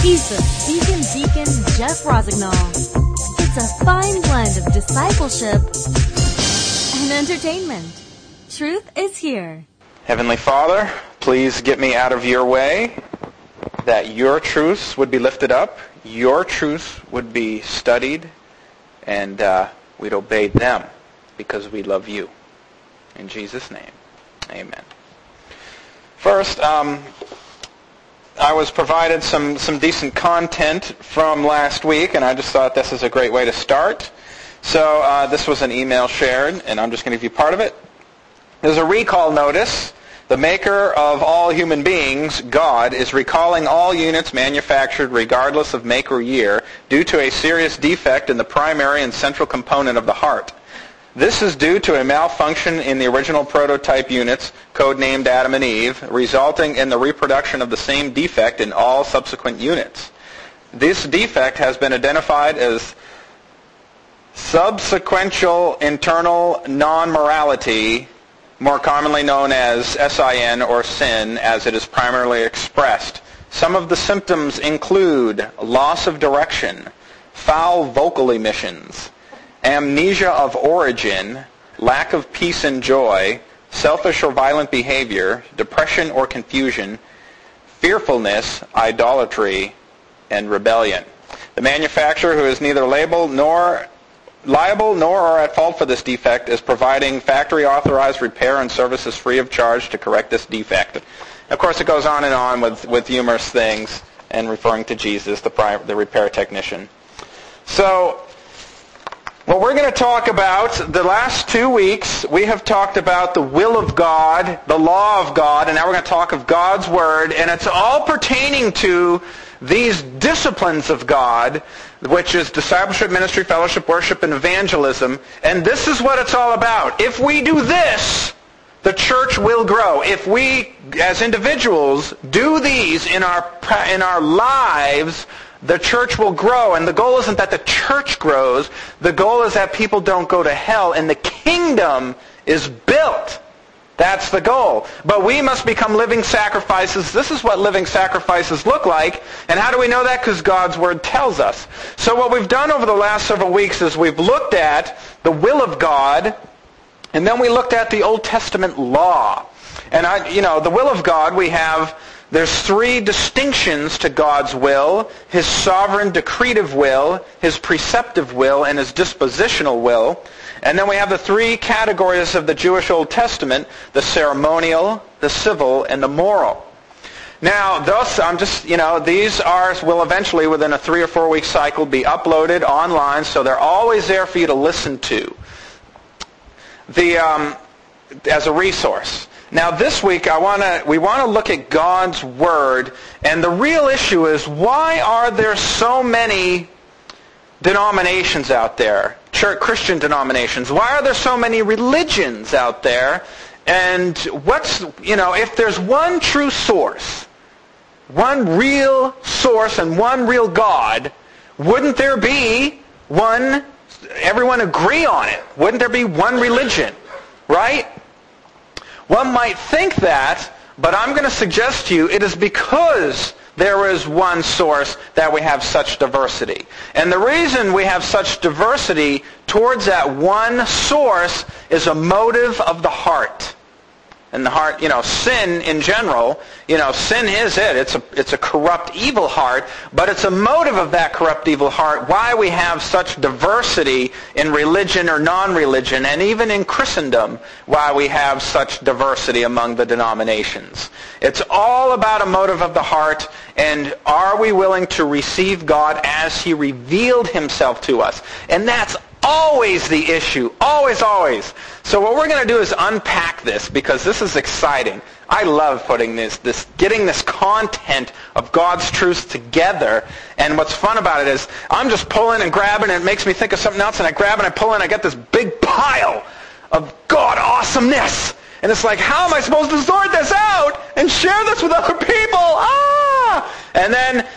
He's the Beacon Deacon Jeff Rosignol. It's a fine blend of discipleship and entertainment. Truth is here. Heavenly Father, please get me out of your way, that your truths would be lifted up, your truths would be studied, and we'd obey them because we love you. In Jesus' name, amen. First, I was provided some decent content from last week, and I just thought this is a great way to start. So this was an email shared, and I'm just going to give you part of it. There's a recall notice. The maker of all human beings, God, is recalling all units manufactured regardless of make or year due to a serious defect in the primary and central component of the heart. This is due to a malfunction in the original prototype units, codenamed Adam and Eve, resulting in the reproduction of the same defect in all subsequent units. This defect has been identified as subsequential internal non-morality, more commonly known as SIN or sin, as it is primarily expressed. Some of the symptoms include loss of direction, foul vocal emissions, amnesia of origin, lack of peace and joy, selfish or violent behavior, depression or confusion, fearfulness, idolatry, and rebellion. The manufacturer, who is neither liable nor are at fault for this defect, is providing factory-authorized repair and services free of charge to correct this defect. Of course, it goes on and on with humorous things and referring to Jesus, the repair technician. So, what we're going to talk about, the last 2 weeks, we have talked about the will of God, the law of God, and now we're going to talk of God's Word, and it's all pertaining to these disciplines of God, which is discipleship, ministry, fellowship, worship, and evangelism, and this is what it's all about. If we do this, the church will grow. If we, as individuals, do these in our lives, the church will grow. And the goal isn't that the church grows. The goal is that people don't go to hell and the kingdom is built. That's the goal. But we must become living sacrifices. This is what living sacrifices look like. And how do we know that? Because God's Word tells us. So what we've done over the last several weeks is we've looked at the will of God, and then we looked at the Old Testament law. And the will of God, there's 3 distinctions to God's will: His sovereign decretive will, His preceptive will, and His dispositional will. And then we have the 3 categories of the Jewish Old Testament: the ceremonial, the civil, and the moral. Now, these will eventually, within a 3 or 4 week cycle, be uploaded online, so they're always there for you to listen to as a resource. Now this week we want to look at God's Word, and the real issue is, why are there so many denominations out there, Christian denominations? Why are there so many religions out there? And if there's one true source, one real source and one real God, wouldn't there be everyone agree on it? Wouldn't there be one religion, right? One might think that, but I'm going to suggest to you it is because there is one source that we have such diversity. And the reason we have such diversity towards that one source is a motive of the heart. And the heart, sin in general, sin is it. It's a corrupt, evil heart, but it's a motive of that corrupt, evil heart why we have such diversity in religion or non-religion, and even in Christendom, why we have such diversity among the denominations. It's all about a motive of the heart, and are we willing to receive God as He revealed Himself to us? And that's always the issue. Always, always. So what we're going to do is unpack this, because this is exciting. I love putting getting this content of God's truths together. And what's fun about it is I'm just pulling and grabbing, and it makes me think of something else, and I grab and I pull, and I get this big pile of God awesomeness. And it's like, how am I supposed to sort this out and share this with other people? And then,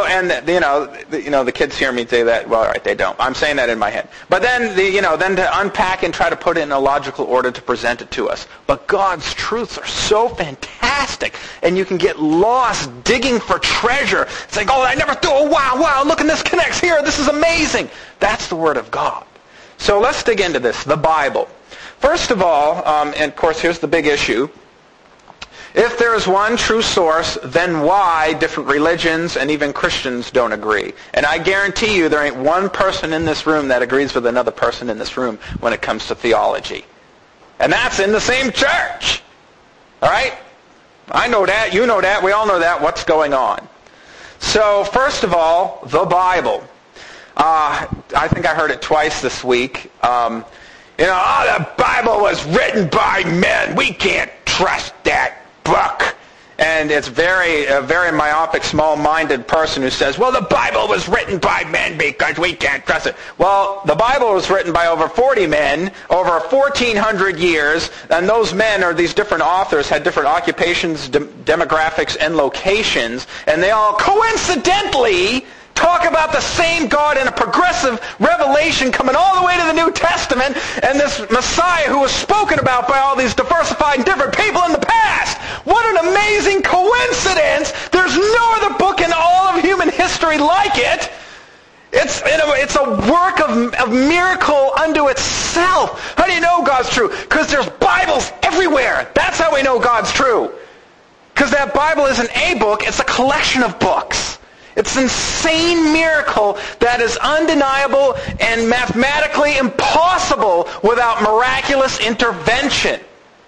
the kids hear me say that. Well, all right, they don't. I'm saying that in my head. But then, then to unpack and try to put it in a logical order to present it to us. But God's truths are so fantastic, and you can get lost digging for treasure. It's like, oh, I never thought. Oh, wow, look, and this connects here. This is amazing. That's the Word of God. So let's dig into this, the Bible. First of all, and of course, here's the big issue. If there is one true source, then why different religions and even Christians don't agree? And I guarantee you there ain't one person in this room that agrees with another person in this room when it comes to theology. And that's in the same church. All right? I know that. You know that. We all know that. What's going on? So, first of all, the Bible. I think I heard it twice this week. The Bible was written by men. We can't trust that book. And it's a very myopic, small-minded person who says, well, the Bible was written by men because we can't trust it. Well, the Bible was written by over 40 men over 1,400 years, and those men, or these different authors, had different occupations, demographics, and locations, and they all coincidentally talk about the same God in a progressive revelation coming all the way to the New Testament, and this Messiah who was spoken about by all these diversified and different people in the past. What an amazing coincidence! There's no other book in all of human history like it. It's a work of miracle unto itself. How do you know God's true? Because there's Bibles everywhere. That's how we know God's true. Because that Bible isn't a book, it's a collection of books. It's an insane miracle that is undeniable and mathematically impossible without miraculous intervention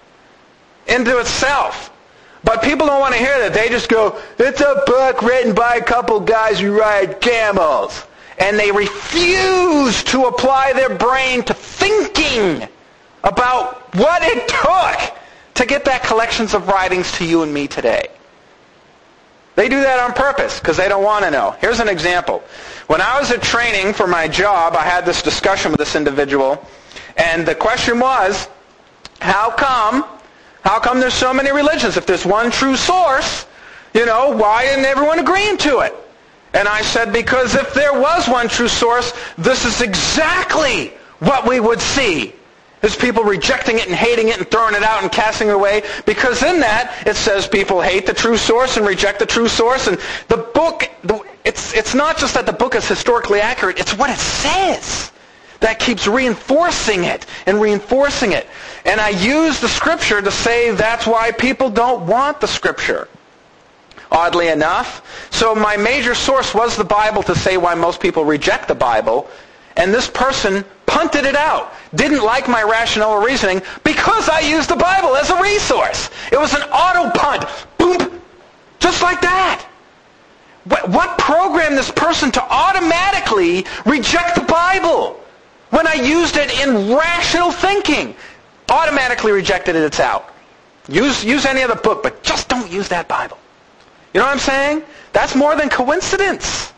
into itself. But people don't want to hear that. They just go, it's a book written by a couple guys who ride camels. And they refuse to apply their brain to thinking about what it took to get that collections of writings to you and me today. They do that on purpose because they don't want to know. Here's an example. When I was at training for my job, I had this discussion with this individual, and the question was, how come there's so many religions? If there's one true source, why isn't everyone agreeing to it? And I said, because if there was one true source, this is exactly what we would see. There's people rejecting it and hating it and throwing it out and casting it away. Because in that, it says people hate the true source and reject the true source. And the book, it's not just that the book is historically accurate, it's what it says that keeps reinforcing it and reinforcing it. And I use the Scripture to say that's why people don't want the Scripture. Oddly enough. So my major source was the Bible to say why most people reject the Bible. And this person punted it out. Didn't like my rationale or reasoning because I used the Bible as a resource. It was an auto punt. Boom. Just like that. What programmed this person to automatically reject the Bible when I used it in rational thinking? Automatically rejected it, it's out. Use any other book, but just don't use that Bible. You know what I'm saying? That's more than coincidence.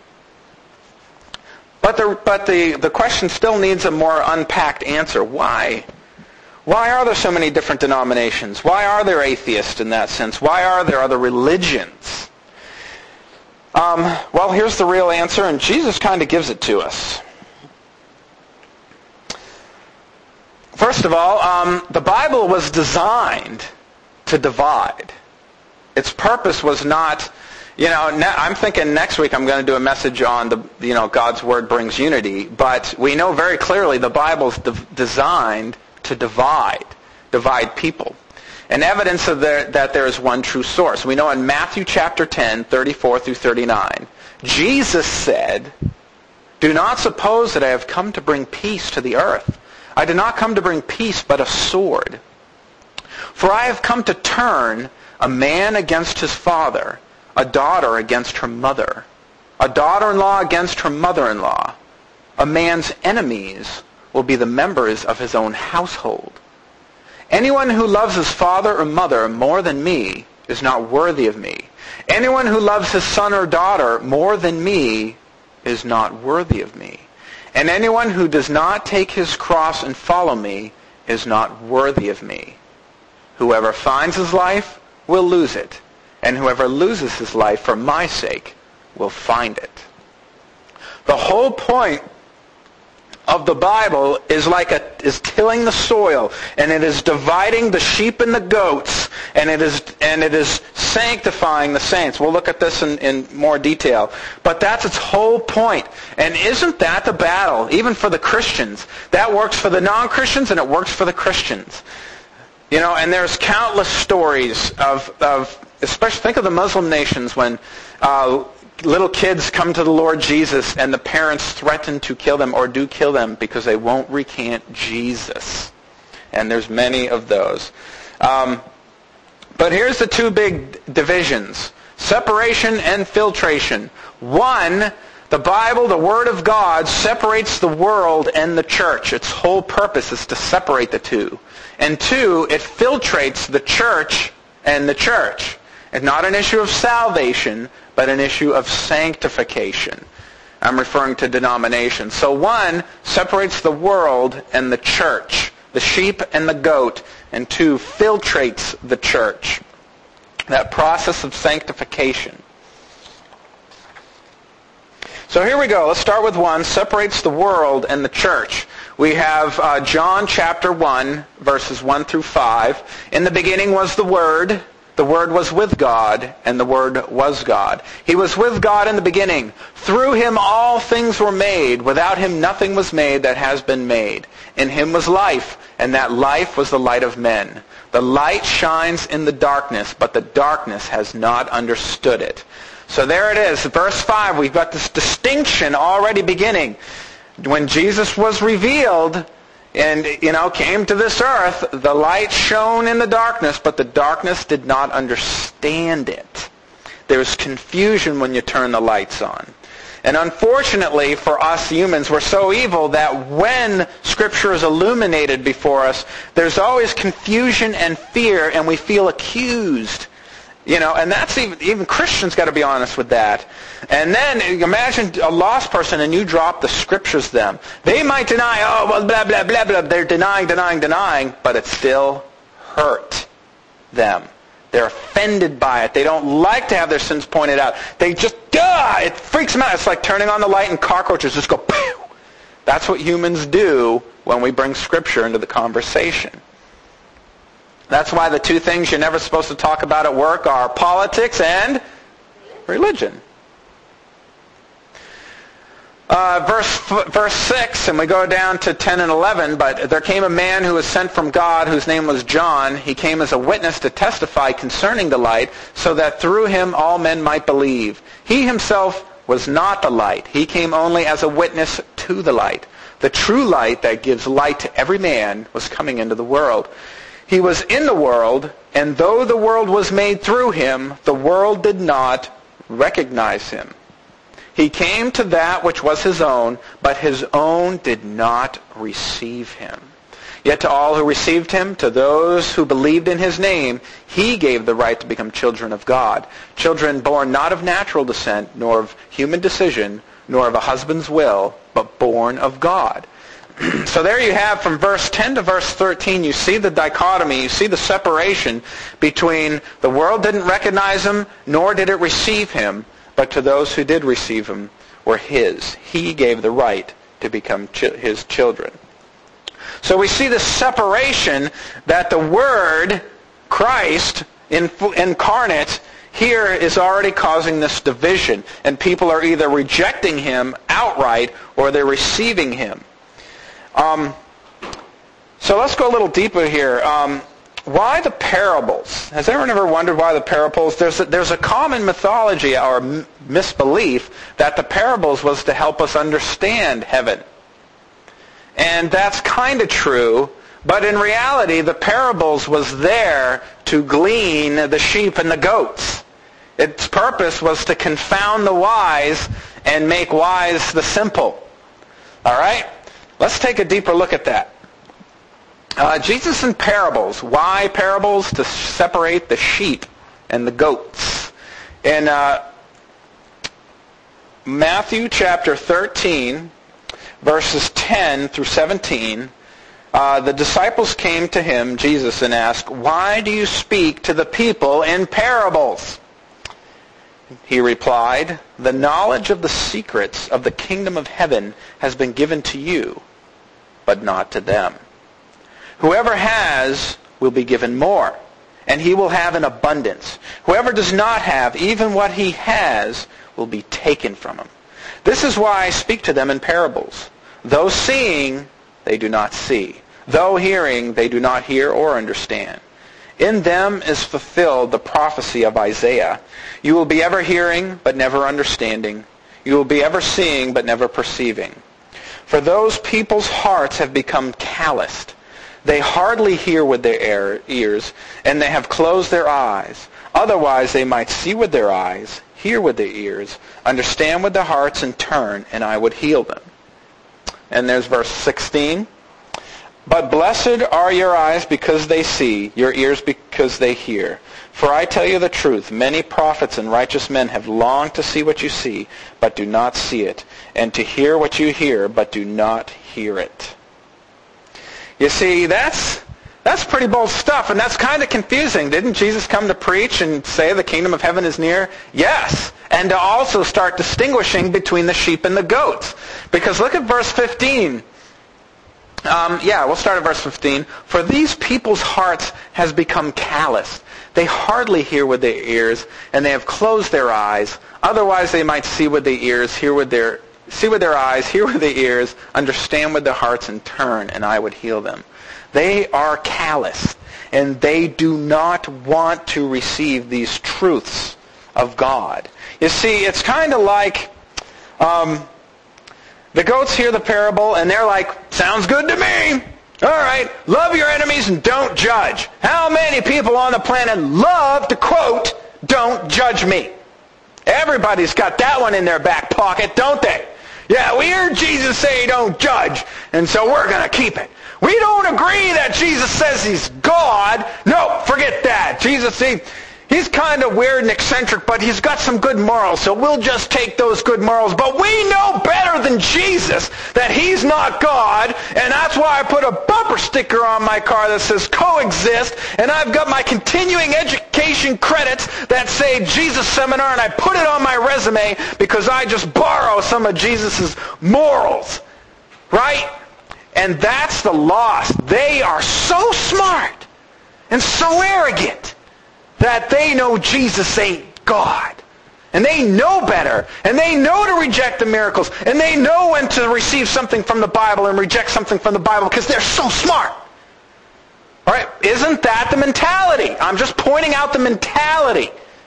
But the question still needs a more unpacked answer. Why? Why are there so many different denominations? Why are there atheists in that sense? Why are there other religions? Well, here's the real answer, and Jesus kind of gives it to us. First of all, the Bible was designed to divide. Its purpose was not, I'm thinking next week I'm going to do a message on God's Word brings unity, but we know very clearly the Bible's designed to divide people. And evidence of that there is one true source. We know in Matthew chapter 10, 34 through 39, Jesus said, "Do not suppose that I have come to bring peace to the earth. I did not come to bring peace, but a sword. For I have come to turn a man against his father, a daughter against her mother, a daughter-in-law against her mother-in-law. A man's enemies will be the members of his own household. Anyone who loves his father or mother more than me is not worthy of me. Anyone who loves his son or daughter more than me is not worthy of me. And anyone who does not take his cross and follow me is not worthy of me. Whoever finds his life will lose it, and whoever loses his life for my sake will find it. The whole point of the Bible is is tilling the soil, and it is dividing the sheep and the goats, and it is sanctifying the saints. We'll look at this in more detail. But that's its whole point. And isn't that the battle, even for the Christians? That works for the non-Christians, and it works for the Christians. And there's countless stories of especially think of the Muslim nations when little kids come to the Lord Jesus and the parents threaten to kill them or do kill them because they won't recant Jesus. And there's many of those. But here's the two big divisions: separation and filtration. One, the Bible, the Word of God, separates the world and the church. Its whole purpose is to separate the two. And two, it filtrates the church and the church. It's not an issue of salvation, but an issue of sanctification. I'm referring to denomination. So one separates the world and the church, the sheep and the goat, and two filtrates the church. That process of sanctification. So here we go. Let's start with one, separates the world and the church. We have John chapter 1, verses 1 through 5. In the beginning was the Word. The Word was with God, and the Word was God. He was with God in the beginning. Through Him all things were made. Without Him nothing was made that has been made. In Him was life, and that life was the light of men. The light shines in the darkness, but the darkness has not understood it. So there it is, verse 5. We've got this distinction already beginning. When Jesus was revealed and, came to this earth, the light shone in the darkness, but the darkness did not understand it. There's confusion when you turn the lights on. And unfortunately for us humans, we're so evil that when Scripture is illuminated before us, there's always confusion and fear, and we feel accused. And that's even Christians got to be honest with that. And then imagine a lost person and you drop the Scriptures to them. They might deny, blah, blah, blah, blah. They're denying, but it still hurt them. They're offended by it. They don't like to have their sins pointed out. They just, it freaks them out. It's like turning on the light and cockroaches just go, pew. That's what humans do when we bring Scripture into the conversation. That's why the two things you're never supposed to talk about at work are politics and religion. Verse 6, and we go down to 10 and 11, but there came a man who was sent from God, whose name was John. He came as a witness to testify concerning the light, so that through him all men might believe. He himself was not the light. He came only as a witness to the light. The true light that gives light to every man was coming into the world. He was in the world, and though the world was made through him, the world did not recognize him. He came to that which was his own, but his own did not receive him. Yet to all who received him, to those who believed in his name, he gave the right to become children of God. Children born not of natural descent, nor of human decision, nor of a husband's will, but born of God. So there you have, from verse 10 to verse 13, you see the dichotomy, you see the separation between the world didn't recognize him, nor did it receive him, but to those who did receive him were his. He gave the right to become his children. So we see the separation that the Word, Christ, incarnate, here is already causing this division. And people are either rejecting him outright or they're receiving him. So let's go a little deeper here. Why the parables? Has anyone ever wondered why the parables? There's a common mythology or misbelief that the parables was to help us understand heaven. And that's kind of true, but in reality the parables was there to glean the sheep and the goats. Its purpose was to confound the wise and make wise the simple. All right? Let's take a deeper look at that. Jesus in parables. Why parables? To separate the sheep and the goats. In Matthew chapter 13, verses 10 through 17, the disciples came to him, Jesus, and asked, "Why do you speak to the people in parables?" he replied, "The knowledge of the secrets of the kingdom of heaven has been given to you, but not to them. Whoever has will be given more, and he will have an abundance. Whoever does not have, even what he has, will be taken from him. This is why I speak to them in parables. Though seeing, they do not see. Though hearing, they do not hear or understand. In them is fulfilled the prophecy of Isaiah. You will be ever hearing, but never understanding. You will be ever seeing, but never perceiving. For those people's hearts have become calloused. They hardly hear with their ears, and they have closed their eyes. Otherwise they might see with their eyes, hear with their ears, understand with their hearts, and turn, and I would heal them." And there's verse 16. "But blessed are your eyes because they see, your ears because they hear. For I tell you the truth, many prophets and righteous men have longed to see what you see, but do not see it, and to hear what you hear, but do not hear it." You see, that's pretty bold stuff, and that's kind of confusing. Didn't Jesus come to preach and say the kingdom of heaven is near? Yes, and to also start distinguishing between the sheep and the goats. Because look at verse 15. We'll start at verse 15. "For these people's hearts has become calloused. They hardly hear with their ears, and they have closed their eyes. Otherwise they might see with their ears, see with their eyes, hear with their ears, understand with their hearts, and turn, and I would heal them." They are calloused, and they do not want to receive these truths of God. You see, it's kind of like the goats hear the parable, and they're like, "Sounds good to me. All right, love your enemies and don't judge." How many people on the planet love to quote, "Don't judge me"? Everybody's got that one in their back pocket, don't they? Yeah, we heard Jesus say don't judge, and so we're going to keep it. We don't agree that Jesus says he's God. No, forget that. Jesus, he's kind of weird and eccentric, but he's got some good morals, so we'll just take those good morals. But we know better than Jesus that he's not God, and that's why I put a bumper sticker on my car that says coexist, and I've got my continuing education credits that say Jesus Seminar, and I put it on my resume because I just borrow some of Jesus' morals. Right? And that's the lost. They are so smart and so arrogant that they know Jesus ain't God. And they know better. And they know to reject the miracles. And they know when to receive something from the Bible and reject something from the Bible because they're so smart. All right? Isn't that the mentality? I'm just pointing out the mentality.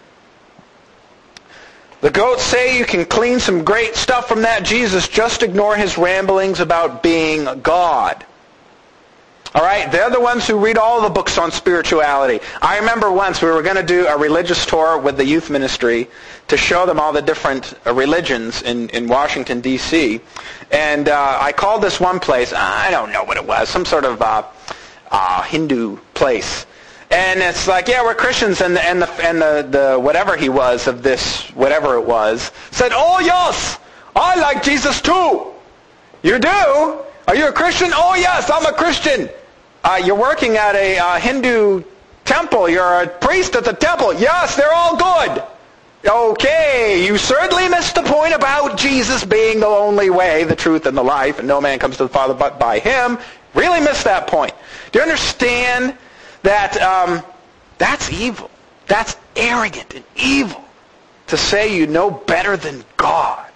The goats say you can clean some great stuff from that Jesus. Just ignore his ramblings about being God. All right? They're the ones who read all the books on spirituality. I remember once we were going to do a religious tour with the youth ministry to show them all the different religions in Washington, D.C. And I called this one place, I don't know what it was, some sort of Hindu place. And it's like, yeah, we're Christians, and the whatever he was of this, whatever it was, said, "Oh yes, I like Jesus too." "You do? Are you a Christian?" "Oh yes, I'm a Christian." "You're working at a Hindu temple. You're a priest at the temple." "Yes, they're all good." "Okay, you certainly missed the point about Jesus being the only way, the truth, and the life, and no man comes to the Father but by him." Really missed that point. Do you understand that that's evil? That's arrogant and evil to say you know better than God.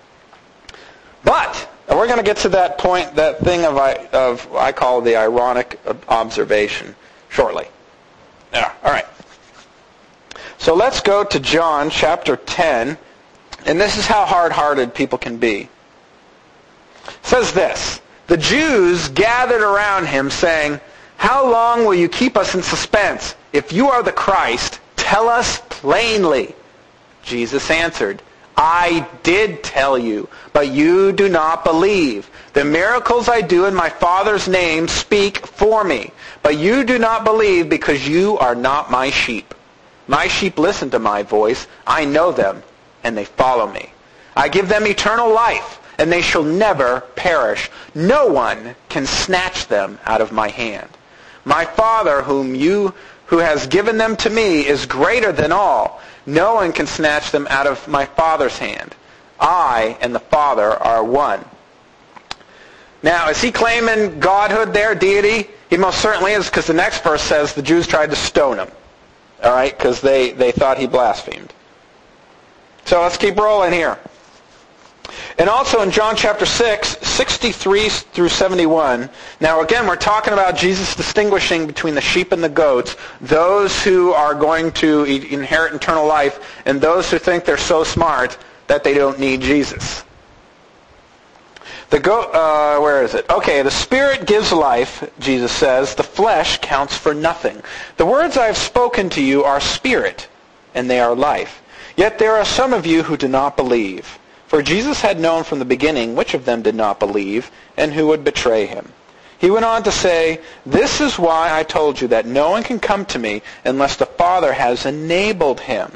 But we're going to get to that point, that thing of I call the ironic observation shortly. Yeah, all right. So let's go to John chapter 10, and this is how hard-hearted people can be. It says this: "The Jews gathered around him, saying, 'How long will you keep us in suspense? If you are the Christ, tell us plainly.' Jesus answered, 'I did tell you, but you do not believe. The miracles I do in my Father's name speak for me, but you do not believe because you are not my sheep. My sheep listen to my voice. I know them, and they follow me. I give them eternal life, and they shall never perish. No one can snatch them out of my hand. My Father, whom you who has given them to me is greater than all. No one can snatch them out of my Father's hand. I and the Father are one." Now, is he claiming godhood there, deity? He most certainly is, because the next verse says the Jews tried to stone him. All right, because they thought he blasphemed. So let's keep rolling here. And also in John chapter 6, 63 through 71, now again, we're talking about Jesus distinguishing between the sheep and the goats, those who are going to inherit eternal life, and those who think they're so smart that they don't need Jesus. The goat, where is it? Okay, the Spirit gives life, Jesus says. The flesh counts for nothing. The words I have spoken to you are spirit, and they are life. Yet there are some of you who do not believe. For Jesus had known from the beginning which of them did not believe, and who would betray him. He went on to say, "This is why I told you that no one can come to me unless the Father has enabled him."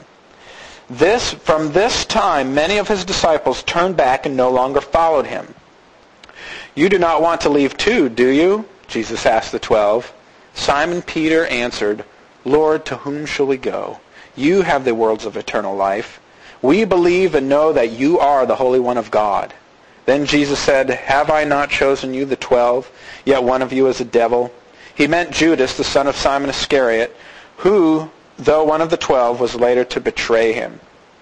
From this time, many of his disciples turned back and no longer followed him. "You do not want to leave too, do you?" Jesus asked the 12. Simon Peter answered, "Lord, to whom shall we go? You have the words of eternal life. We believe and know that you are the Holy One of God." Then Jesus said, "Have I not chosen you, the 12? Yet one of you is a devil." He meant Judas, the son of Simon Iscariot, who, though one of the 12, was later to betray him.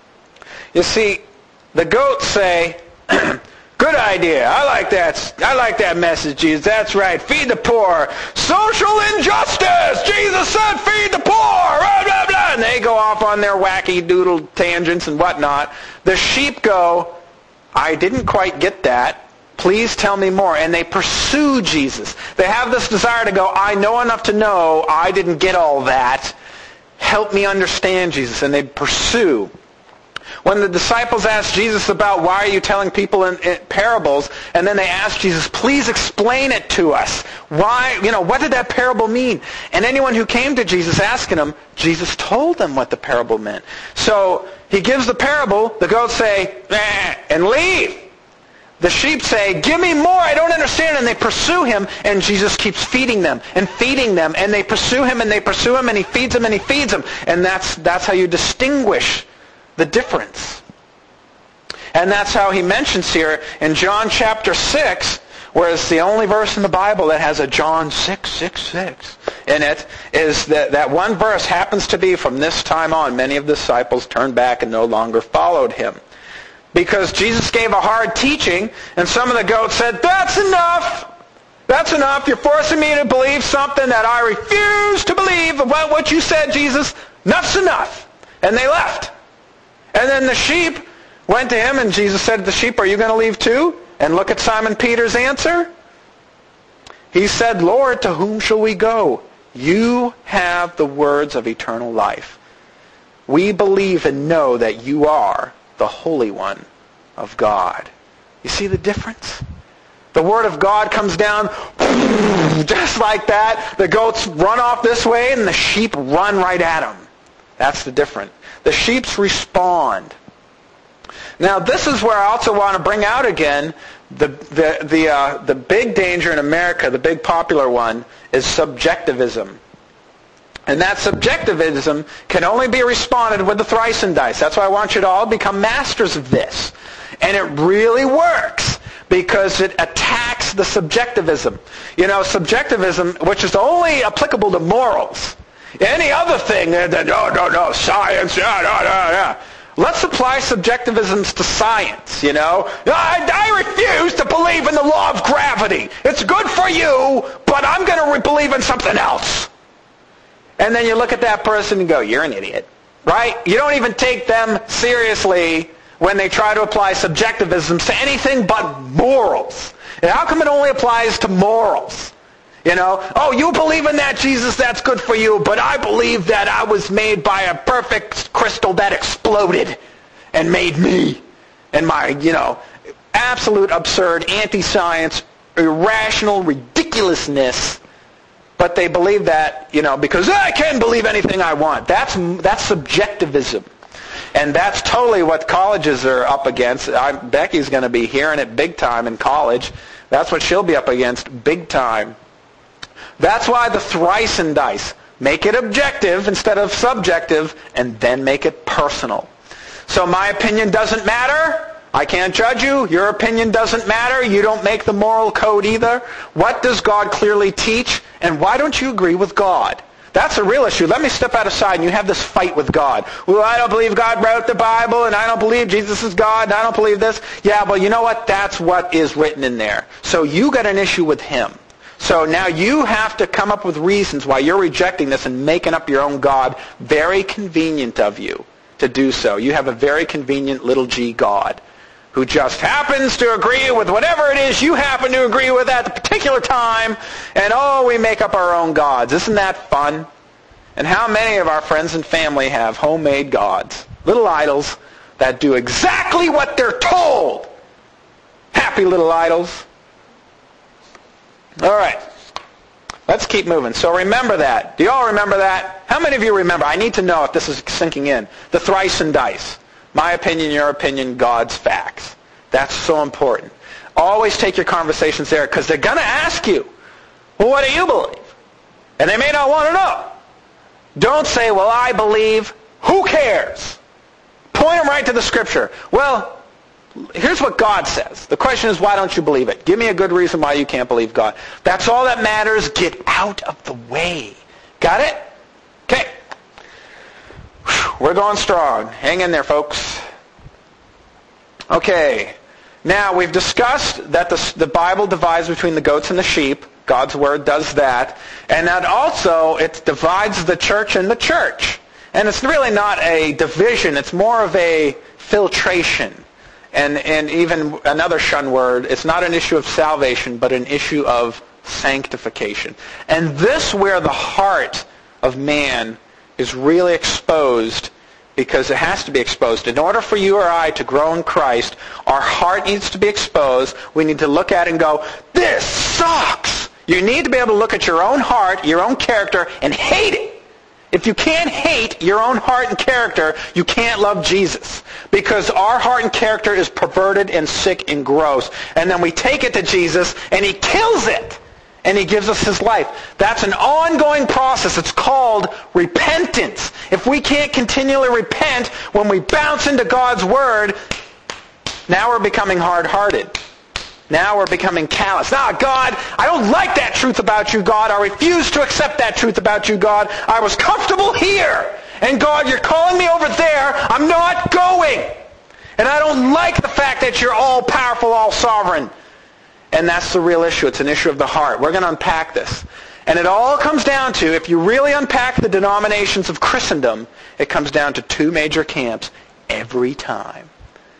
You see, the goats say, "Good idea. I like that message, Jesus. That's right. Feed the poor. Social injustice. Jesus said feed the poor. Blah, blah, blah." And they go off on their wacky doodle tangents and whatnot. The sheep go, "I didn't quite get that. Please tell me more." And they pursue Jesus. They have this desire to go, "I know enough to know I didn't get all that. Help me understand, Jesus." And they pursue. When the disciples asked Jesus about why are you telling people in parables, and then they asked Jesus, "Please explain it to us. Why, what did that parable mean?" And anyone who came to Jesus asking him, Jesus told them what the parable meant. So he gives the parable, the goats say, "Nah," and leave. The sheep say, "Give me more, I don't understand." And they pursue him, and Jesus keeps feeding them, and they pursue him, and he feeds them, and he feeds them. And that's how you distinguish the difference. And that's how he mentions here in John chapter 6, where it's the only verse in the Bible that has a John 6:6 in it, is that one verse happens to be, "From this time on, many of the disciples turned back and no longer followed him." Because Jesus gave a hard teaching, and some of the goats said, "That's enough. That's enough. You're forcing me to believe something that I refuse to believe. What you said, Jesus, enough's enough." And they left. And then the sheep went to him, and Jesus said to the sheep, "Are you going to leave too?" And look at Simon Peter's answer. He said, "Lord, to whom shall we go? You have the words of eternal life. We believe and know that you are the Holy One of God." You see the difference? The Word of God comes down just like that. The goats run off this way, and the sheep run right at them. That's the difference. The sheep respond. Now, this is where I also want to bring out again the big danger in America, the big popular one, is subjectivism. And that subjectivism can only be responded with the thrice and dice. That's why I want you to all become masters of this. And it really works because it attacks the subjectivism. Subjectivism, which is only applicable to morals. Any other thing, no, science, yeah. Let's apply subjectivisms to science, I refuse to believe in the law of gravity. It's good for you, but I'm going to believe in something else. And then you look at that person and go, "You're an idiot." Right? You don't even take them seriously when they try to apply subjectivisms to anything but morals. And how come it only applies to morals? "Oh, you believe in that, Jesus, that's good for you, but I believe that I was made by a perfect crystal that exploded and made me." And my, absolute absurd, anti-science, irrational ridiculousness. But they believe that, because I can believe anything I want. That's subjectivism. And that's totally what colleges are up against. Becky's going to be hearing it big time in college. That's what she'll be up against big time. That's why the thrice and dice, Make it objective instead of subjective, and then make it personal. So my opinion doesn't matter. I can't judge you. Your opinion doesn't matter. You don't make the moral code either. What does God clearly teach? And why don't you agree with God? That's a real issue. Let me step aside and you have this fight with God. Well, I don't believe God wrote the Bible, and I don't believe Jesus is God, and I don't believe this. Yeah, well, you know what? That's what is written in there. So you got an issue with him. So now you have to come up with reasons why you're rejecting this and making up your own God. Very convenient of you to do so. You have a very convenient little g God who just happens to agree with whatever it is you happen to agree with at the particular time, and we make up our own gods. Isn't that fun? And how many of our friends and family have homemade gods, little idols that do exactly what they're told? Happy little idols. All right. Let's keep moving. So remember that. Do you all remember that? How many of you remember? I need to know if this is sinking in. The thrice and dice. My opinion, your opinion, God's facts. That's so important. Always take your conversations there, because they're going to ask you, well, what do you believe? And they may not want to know. Don't say, well, I believe. Who cares? Point them right to the Scripture. Well, here's what God says. The question is, why don't you believe it? Give me a good reason why you can't believe God. That's all that matters. Get out of the way. Got it? Okay. We're going strong. Hang in there, folks. Okay. Now, we've discussed that the Bible divides between the goats and the sheep. God's Word does that. And that also, it divides the church and the church. And it's really not a division. It's more of a filtration. And even another shun word, it's not an issue of salvation, but an issue of sanctification. And this where the heart of man is really exposed, because it has to be exposed. In order for you or I to grow in Christ, our heart needs to be exposed. We need to look at it and go, this sucks. You need to be able to look at your own heart, your own character, and hate it. If you can't hate your own heart and character, you can't love Jesus. Because our heart and character is perverted and sick and gross. And then we take it to Jesus, and he kills it. And he gives us his life. That's an ongoing process. It's called repentance. If we can't continually repent when we bounce into God's Word, now we're becoming hard-hearted. Now we're becoming callous. Now, God, I don't like that truth about you, God. I refuse to accept that truth about you, God. I was comfortable here. And God, you're calling me over there. I'm not going. And I don't like the fact that you're all-powerful, all-sovereign. And that's the real issue. It's an issue of the heart. We're going to unpack this. And it all comes down to, if you really unpack the denominations of Christendom, it comes down to two major camps every time.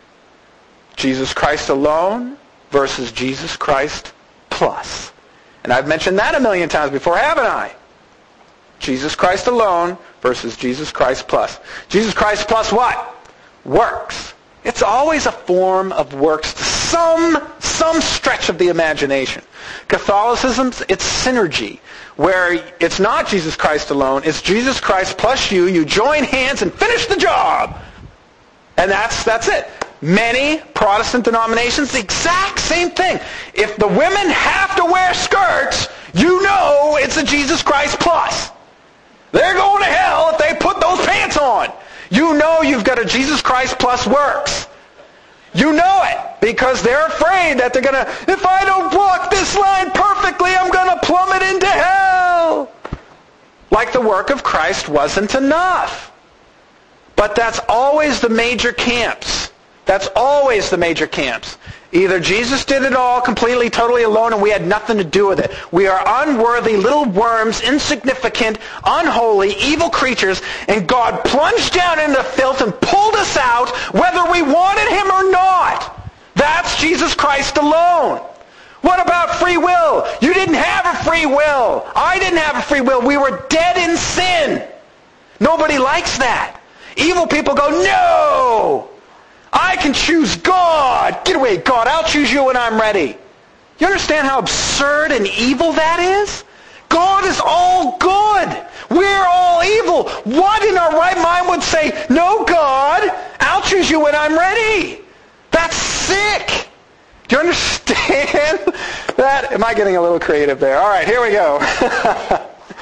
Jesus Christ alone versus Jesus Christ plus. And I've mentioned that a million times before, haven't I? Jesus Christ alone versus Jesus Christ plus. Jesus Christ plus what? Works. It's always a form of works to some stretch of the imagination. Catholicism, it's synergy, where it's not Jesus Christ alone, it's Jesus Christ plus you. You join hands and finish the job. And that's it. Many Protestant denominations, the exact same thing. If the women have to wear skirts, you know it's a Jesus Christ plus. They're going to hell if they put those pants on. You know you've got a Jesus Christ plus works. You know it, because they're afraid that they're going to, if I don't walk this line perfectly, I'm going to plummet into hell. Like the work of Christ wasn't enough. But that's always the major camps. That's always the major camps. Either Jesus did it all completely, totally alone, and we had nothing to do with it. We are unworthy little worms, insignificant, unholy, evil creatures, and God plunged down into filth and pulled us out whether we wanted him or not. That's Jesus Christ alone. What about free will? You didn't have a free will. I didn't have a free will. We were dead in sin. Nobody likes that. Evil people go, no! I can choose God. Get away, God. I'll choose you when I'm ready. You understand how absurd and evil that is? God is all good. We're all evil. What in our right mind would say, no, God, I'll choose you when I'm ready? That's sick. Do you understand that? Am I getting a little creative there? All right, here we go.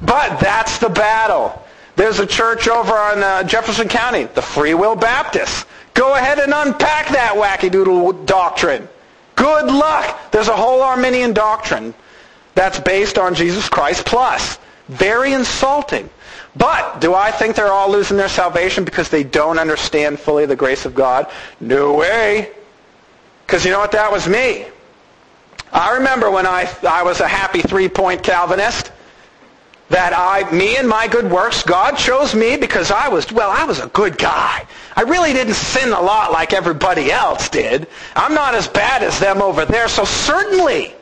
But that's the battle. There's a church over on Jefferson County, the Free Will Baptists. Go ahead and unpack that wacky-doodle doctrine. Good luck. There's a whole Arminian doctrine that's based on Jesus Christ plus. Very insulting. But do I think they're all losing their salvation because they don't understand fully the grace of God? No way. Because you know what? That was me. I remember when I was a happy 3-point Calvinist, that me and my good works, God chose me because I was a good guy. I really didn't sin a lot like everybody else did. I'm not as bad as them over there. So certainly,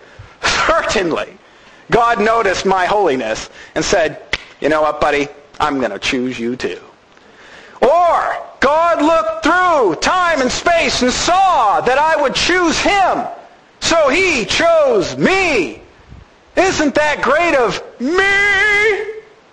God noticed my holiness and said, you know what, buddy? I'm going to choose you too. Or God looked through time and space and saw that I would choose him. So he chose me. Isn't that great of me?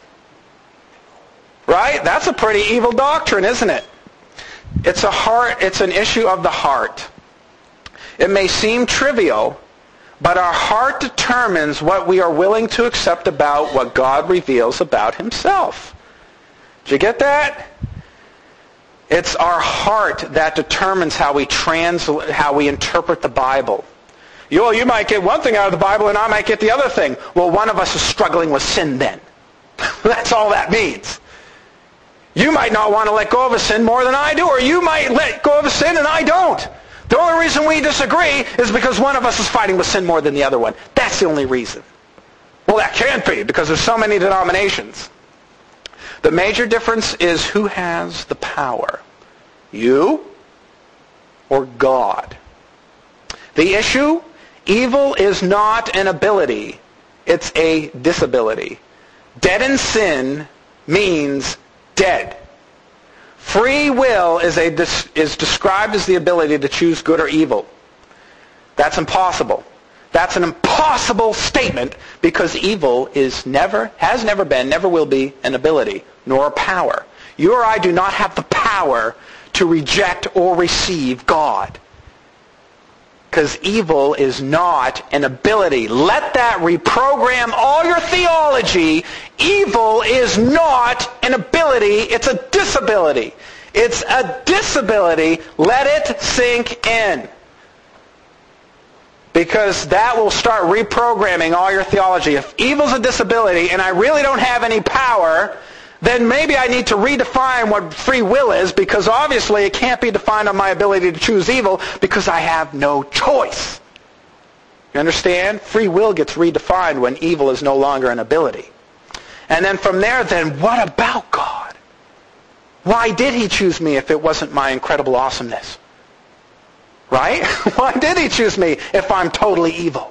Right? That's a pretty evil doctrine, isn't it? It's an issue of the heart. It may seem trivial, but our heart determines what we are willing to accept about what God reveals about himself. Did you get that? It's our heart that determines how we interpret the Bible. You might get one thing out of the Bible and I might get the other thing. Well, one of us is struggling with sin then. That's all that means. You might not want to let go of a sin more than I do, or you might let go of a sin and I don't. The only reason we disagree is because one of us is fighting with sin more than the other one. That's the only reason. Well, that can't be because there's so many denominations. The major difference is who has the power. You or God. The issue, evil is not an ability. It's a disability. Dead in sin means dead. Free will is described as the ability to choose good or evil. That's impossible. That's an impossible statement because evil has never been, never will be an ability, nor a power. You or I do not have the power to reject or receive God. Because evil is not an ability. Let that reprogram all your theology. Evil is not an ability. It's a disability. It's a disability. Let it sink in. Because that will start reprogramming all your theology. If evil's a disability and I really don't have any power, then maybe I need to redefine what free will is, because obviously it can't be defined on my ability to choose evil because I have no choice. You understand? Free will gets redefined when evil is no longer an ability. And then from there, then what about God? Why did he choose me if it wasn't my incredible awesomeness? Right? Why did he choose me if I'm totally evil?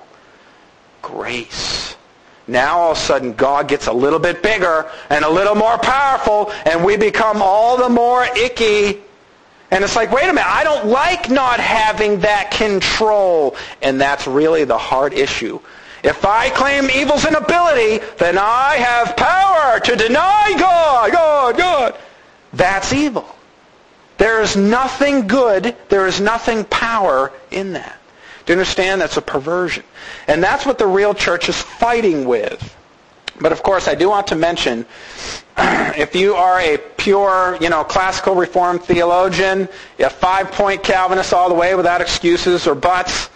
Grace. Now all of a sudden God gets a little bit bigger and a little more powerful and we become all the more icky. And it's like, wait a minute, I don't like not having that control. And that's really the hard issue. If I claim evil's an ability, then I have power to deny God. That's evil. There is nothing good, there is nothing power in that. Do you understand? That's a perversion. And that's what the real church is fighting with. But of course, I do want to mention, if you are a pure, classical Reformed theologian, a 5-point Calvinist all the way without excuses or buts,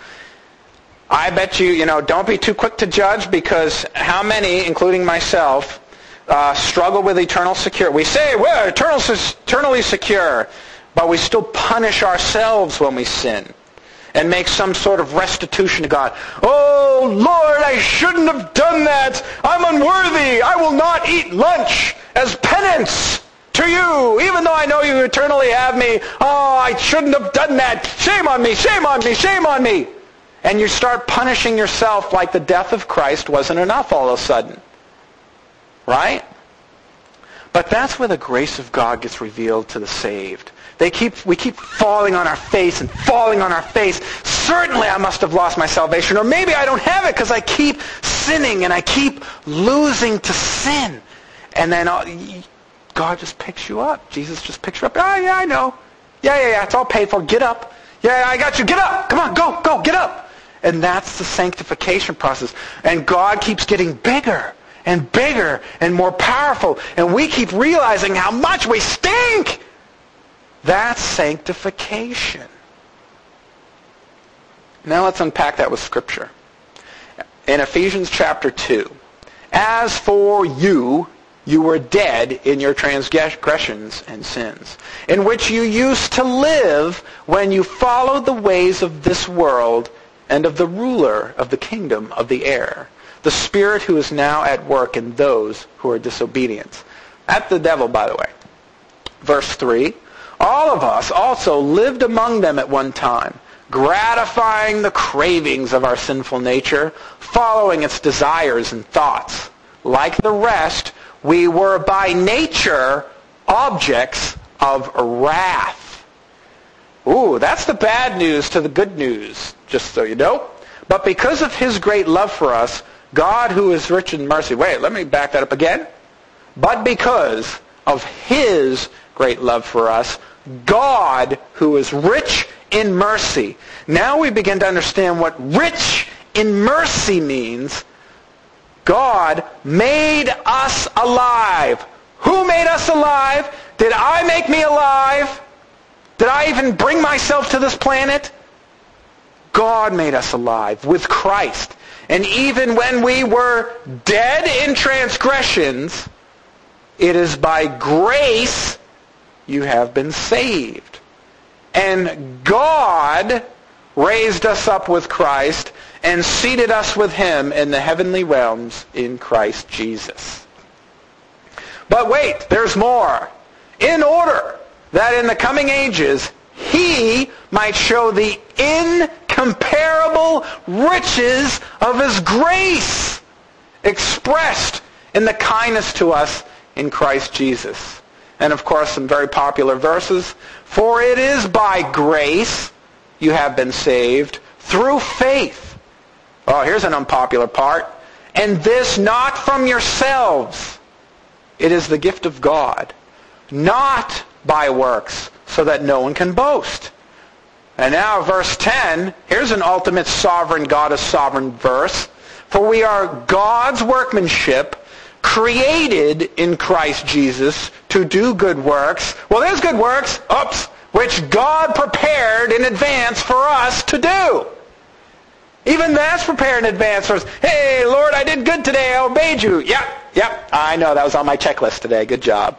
I bet you, don't be too quick to judge, because how many, including myself, struggle with eternal security? We say we're eternally secure, but we still punish ourselves when we sin and make some sort of restitution to God. Oh, Lord, I shouldn't have done that. I'm unworthy. I will not eat lunch as penance to you, even though I know you eternally have me. Oh, I shouldn't have done that. Shame on me, shame on me, shame on me. And you start punishing yourself like the death of Christ wasn't enough all of a sudden. Right? But that's where the grace of God gets revealed to the saved. We keep falling on our face and falling on our face. Certainly I must have lost my salvation. Or maybe I don't have it because I keep sinning and I keep losing to sin. And then God just picks you up. Jesus just picks you up. Oh, yeah, I know. Yeah. It's all paid for. Get up. Yeah, I got you. Get up. Come on, go, get up. And that's the sanctification process. And God keeps getting bigger and bigger and more powerful. And we keep realizing how much we stink. That's sanctification. Now let's unpack that with Scripture. In Ephesians chapter 2, as for you, you were dead in your transgressions and sins, in which you used to live when you followed the ways of this world and of the ruler of the kingdom of the air, the spirit who is now at work in those who are disobedient. That's the devil, by the way. Verse 3, all of us also lived among them at one time, gratifying the cravings of our sinful nature, following its desires and thoughts. Like the rest, we were by nature objects of wrath. Ooh, that's the bad news to the good news, just so you know. But because of his great love for us, God who is rich in mercy. Wait, let me back that up again. But because of his great love for us, God who is rich in mercy. Now we begin to understand what rich in mercy means. God made us alive. Who made us alive? Did I make me alive? Did I even bring myself to this planet? God made us alive with Christ. And even when we were dead in transgressions, it is by grace you have been saved. And God raised us up with Christ and seated us with him in the heavenly realms in Christ Jesus. But wait, there's more. In order that in the coming ages he might show the incomparable riches of his grace expressed in the kindness to us in Christ Jesus. And of course, some very popular verses. For it is by grace you have been saved through faith. Oh, here's an unpopular part. And this not from yourselves. It is the gift of God, not by works, so that no one can boast. And now verse 10, here's an ultimate sovereign God of sovereign verse. For we are God's workmanship, created in Christ Jesus to do good works. Well, there's good works, which God prepared in advance for us to do. Even that's prepared in advance for us. Hey, Lord, I did good today. I obeyed you. Yep, I know. That was on my checklist today. Good job.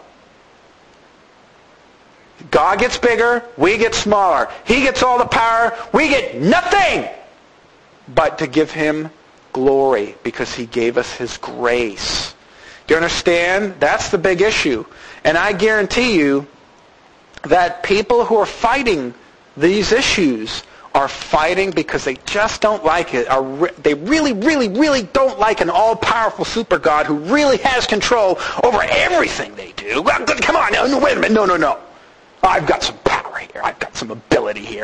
God gets bigger. We get smaller. He gets all the power. We get nothing but to give him glory because he gave us his grace. Do you understand? That's the big issue. And I guarantee you that people who are fighting these issues are fighting because they just don't like it. They really, really, really don't like an all-powerful super God who really has control over everything they do. Well, come on, no, wait a minute, no. I've got some power here. I've got some ability here.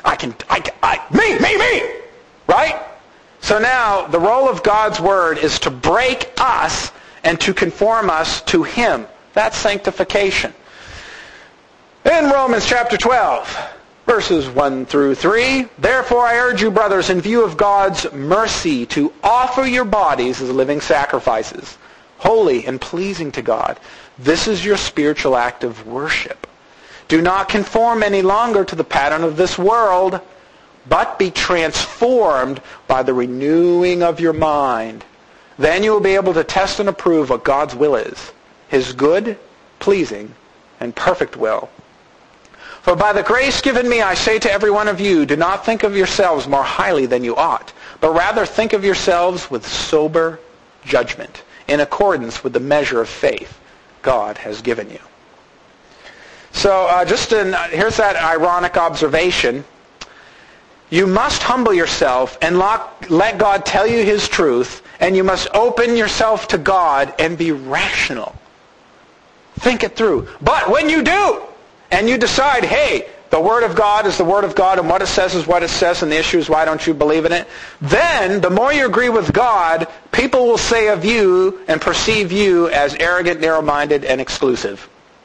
Me, right? So now the role of God's Word is to break us and to conform us to him. That's sanctification. In Romans chapter 12, verses 1 through 3, therefore I urge you, brothers, in view of God's mercy, to offer your bodies as living sacrifices, holy and pleasing to God. This is your spiritual act of worship. Do not conform any longer to the pattern of this world, but be transformed by the renewing of your mind. Then you will be able to test and approve what God's will is, his good, pleasing, and perfect will. For by the grace given me, I say to every one of you, do not think of yourselves more highly than you ought, but rather think of yourselves with sober judgment, in accordance with the measure of faith God has given you. So here's that ironic observation. You must humble yourself and let God tell you his truth, and you must open yourself to God and be rational. Think it through. But when you do, and you decide, hey, the Word of God is the Word of God, and what it says is what it says, and the issue is why don't you believe in it, then the more you agree with God, people will say of you and perceive you as arrogant, narrow-minded, and exclusive.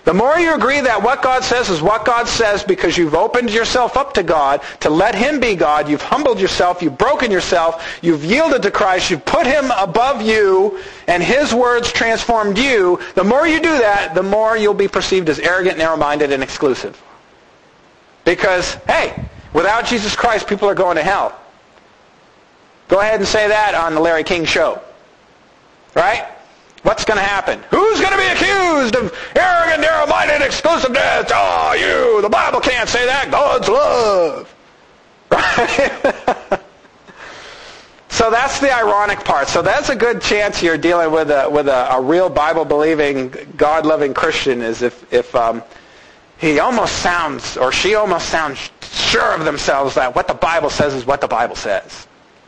The more you agree that what God says is what God says because you've opened yourself up to God, to let him be God, you've humbled yourself, you've broken yourself, you've yielded to Christ, you've put him above you, and his words transformed you, the more you do that, the more you'll be perceived as arrogant, narrow-minded, and exclusive. Because, hey, without Jesus Christ, people are going to hell. Go ahead and say that on the Larry King Show. Right? What's going to happen? Who's going to be accused of arrogant, narrow-minded exclusiveness? Oh, you. The Bible can't say that. God's love. Right? So that's the ironic part. So that's a good chance you're dealing with a real Bible-believing, God-loving Christian is if he almost sounds, or she almost sounds sure of themselves that what the Bible says is what the Bible says.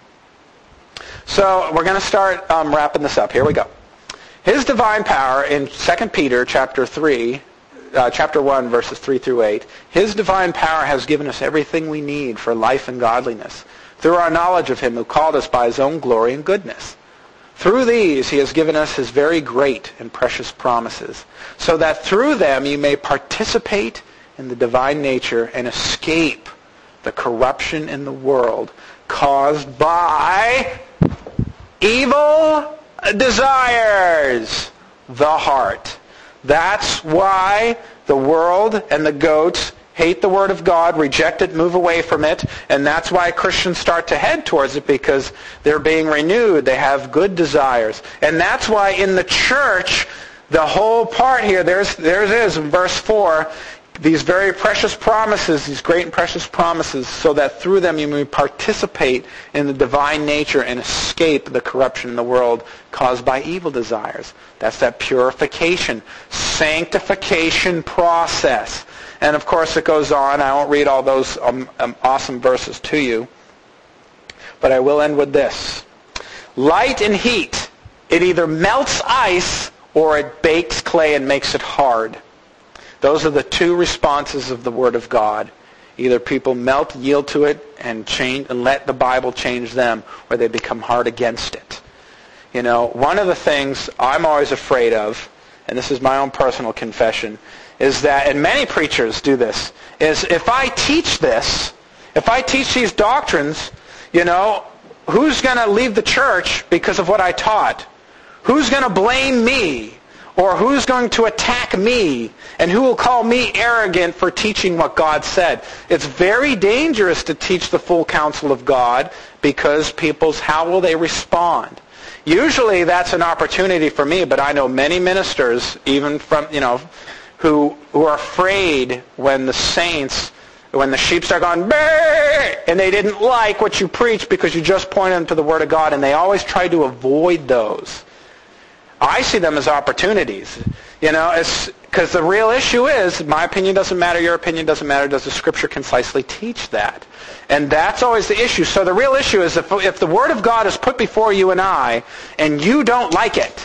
So we're going to start wrapping this up. Here we go. His divine power in 2 Peter chapter 1, verses 3 through 8, his divine power has given us everything we need for life and godliness through our knowledge of him who called us by his own glory and goodness. Through these he has given us his very great and precious promises, so that through them you may participate in the divine nature and escape the corruption in the world caused by evil desires, the heart. That's why the world and the goats hate the Word of God, reject it, move away from it, and that's why Christians start to head towards it, because they're being renewed. They have good desires. And that's why in the church, the whole part here, there it is in verse 4, these very precious promises, these great and precious promises, so that through them you may participate in the divine nature and escape the corruption in the world caused by evil desires. That's that purification, sanctification process. And of course it goes on. I won't read all those awesome verses to you, but I will end with this. Light and heat, it either melts ice or it bakes clay and makes it hard. Those are the two responses of the Word of God. Either people melt, yield to it, and change, and let the Bible change them, or they become hard against it. You know, one of the things I'm always afraid of, and this is my own personal confession, is that, and many preachers do this, is if I teach this, if I teach these doctrines, you know, who's going to leave the church because of what I taught? Who's going to blame me? Or who's going to attack me? And who will call me arrogant for teaching what God said? It's very dangerous to teach the full counsel of God, because how will they respond? Usually that's an opportunity for me, but I know many ministers, even from, who are afraid when the sheep start going, "Bah!" and they didn't like what you preach because you just pointed them to the Word of God, and they always try to avoid those. I see them as opportunities, because the real issue is, my opinion doesn't matter, your opinion doesn't matter, does the Scripture concisely teach that? And that's always the issue. So the real issue is if the Word of God is put before you and I, and you don't like it,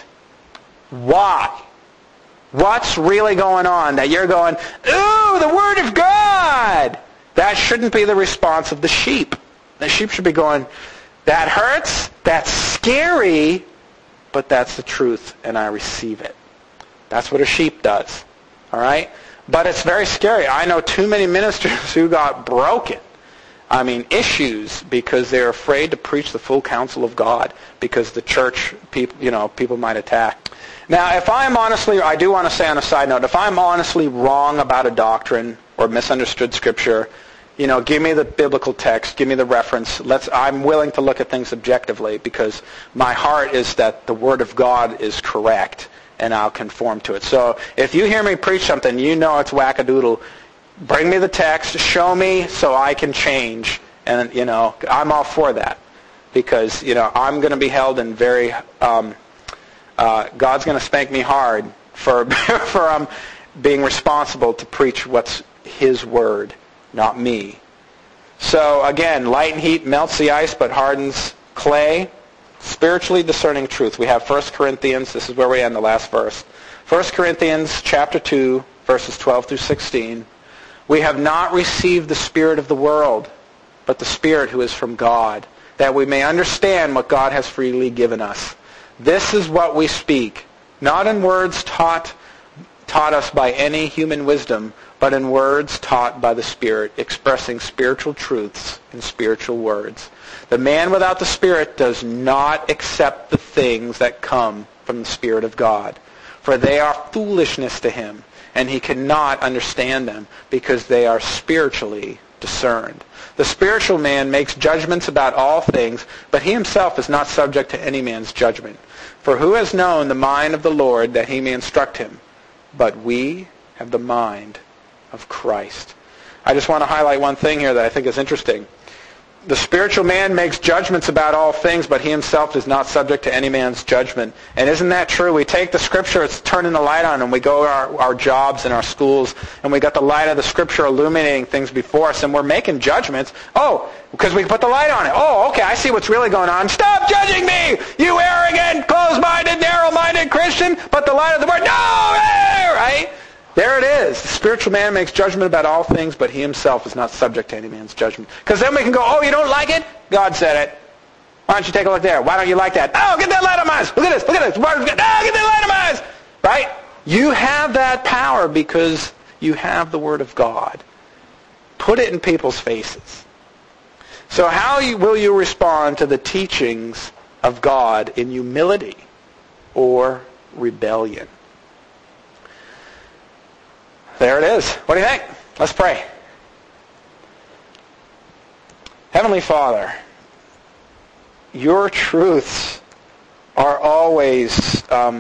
why? What's really going on that you're going, ooh, the Word of God? That shouldn't be the response of the sheep. The sheep should be going, that hurts, that's scary, but that's the truth, and I receive it. That's what a sheep does. All right? But it's very scary. I know too many ministers who got broken. Issues because they're afraid to preach the full counsel of God because the church, people might attack. Now, if I'm honestly, I do want to say on a side note, if I'm honestly wrong about a doctrine or misunderstood Scripture, give me the biblical text, give me the reference. I'm willing to look at things objectively, because my heart is that the Word of God is correct, and I'll conform to it. So if you hear me preach something, it's wackadoodle, bring me the text, show me so I can change, and I'm all for that, because I'm going to be held in very. God's going to spank me hard for being responsible to preach what's His Word, not me. So again, light and heat melts the ice but hardens clay. Spiritually discerning truth. We have 1 Corinthians. This is where we end, the last verse. 1 Corinthians chapter 2, verses 12 through 16. We have not received the spirit of the world, but the Spirit who is from God, that we may understand what God has freely given us. This is what we speak, not in words taught taught us by any human wisdom, but in words taught by the Spirit, expressing spiritual truths in spiritual words. The man without the Spirit does not accept the things that come from the Spirit of God, for they are foolishness to him, and he cannot understand them because they are spiritually discerned. The spiritual man makes judgments about all things, but he himself is not subject to any man's judgment. For who has known the mind of the Lord that he may instruct him? But we have the mind of Christ. I just want to highlight one thing here that I think is interesting. The spiritual man makes judgments about all things, but he himself is not subject to any man's judgment. And isn't that true? We take the Scripture, it's turning the light on, and we go to our jobs and our schools, and we got the light of the Scripture illuminating things before us, and we're making judgments. Oh, because we put the light on it. Oh, okay, I see what's really going on. Stop judging me, you arrogant, closed-minded, narrow-minded Christian. Put the light of the Word. No! Right? There it is. The spiritual man makes judgment about all things, but he himself is not subject to any man's judgment. Because then we can go, oh, you don't like it? God said it. Why don't you take a look there? Why don't you like that? Oh, get that light on my eyes. Look at this. Look at this. Oh, get that light on my eyes. Right? You have that power because you have the Word of God. Put it in people's faces. So how will you respond to the teachings of God in humility or rebellion? There it is. What do you think? Let's pray. Heavenly Father, your truths are always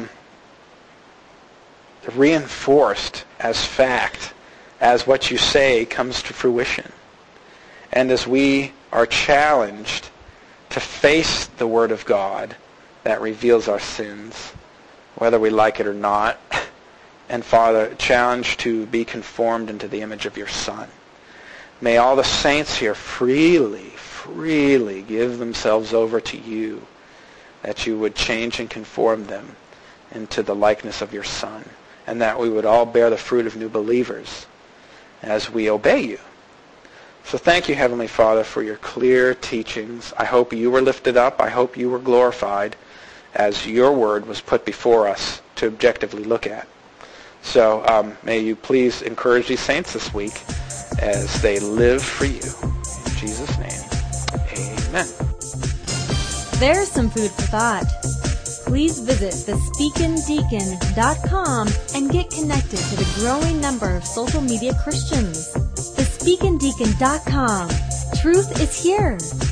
reinforced as fact, as what you say comes to fruition. And as we are challenged to face the Word of God that reveals our sins, whether we like it or not, and Father, challenged to be conformed into the image of your Son. May all the saints here freely give themselves over to you, that you would change and conform them into the likeness of your Son, and that we would all bear the fruit of new believers as we obey you. So thank you, Heavenly Father, for your clear teachings. I hope you were lifted up. I hope you were glorified as your word was put before us to objectively look at. So may you please encourage these saints this week as they live for you. In Jesus' name, amen. There's some food for thought. Please visit thespeakindeacon.com and get connected to the growing number of social media Christians. Thespeakindeacon.com. Truth is here.